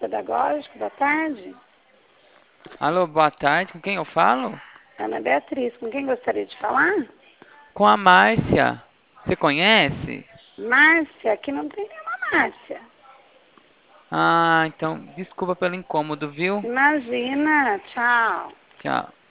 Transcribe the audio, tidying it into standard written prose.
pedagógico, boa tarde. Alô, boa tarde. Com quem eu falo? Ana Beatriz, com quem gostaria de falar? Com a Márcia. Você conhece? Márcia, aqui não tem nenhuma Márcia. Ah, então, desculpa pelo incômodo, viu? Imagina, tchau. Tchau.